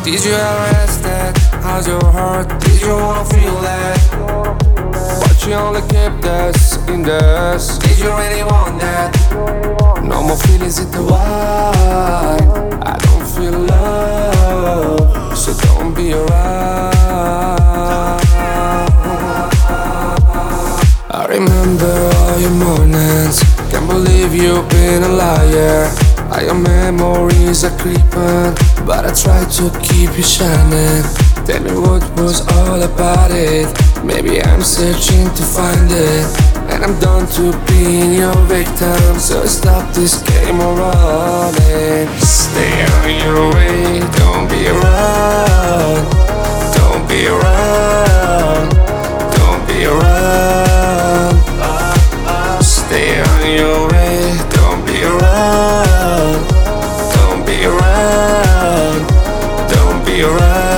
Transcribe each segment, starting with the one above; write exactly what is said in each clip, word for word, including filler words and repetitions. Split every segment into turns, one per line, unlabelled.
Did you ever ask that? How's your heart? Did you wanna feel that? But you only kept us in the dust. Did you really want that? No more feelings in the wild. I don't feel love, so don't be around. I remember all your mornings. Can't believe you've been a liar. All your memories are creeping, but I try to keep you shining. Tell me what was all about it. Maybe I'm searching to find it, and I'm done to being your victim. So stop this game of running. Stay on your way, don't be around. Don't be around. Don't be around. Stay on your way, don't be around. Don't be around. Don't be around.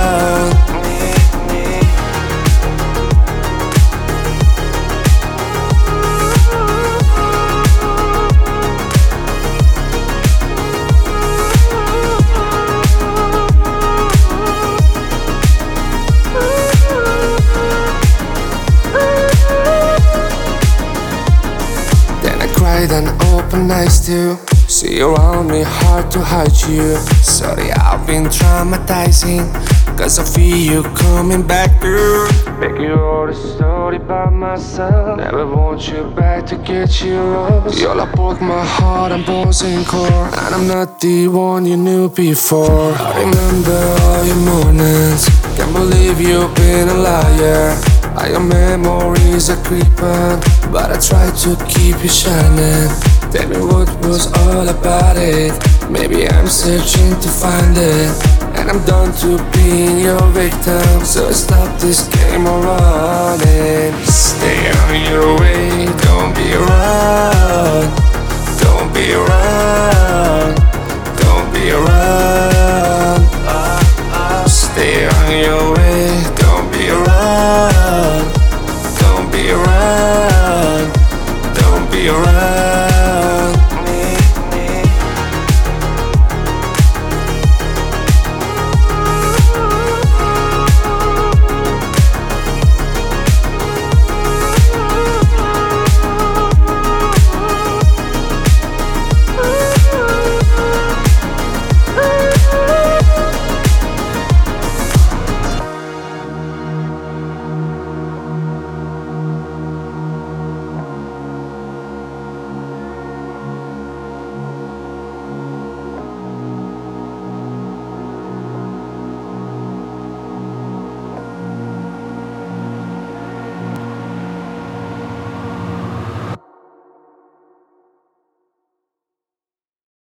And open eyes to see around me, hard to hide you. Sorry, I've been traumatizing, cause I feel you coming back through. Make you all the story by myself. Never want you back to get you lost. You're like both my heart and bones and core, and I'm not the one you knew before. I remember all your mornings. Can't believe you've been a liar. All your memories are creeping, but I try to keep you shining. Tell me what was all about it. Maybe I'm searching to find it, and I'm done to being your victim. So stop this game of running. Stay on your way, don't be around. Don't be around. Don't be around. Stay on your way.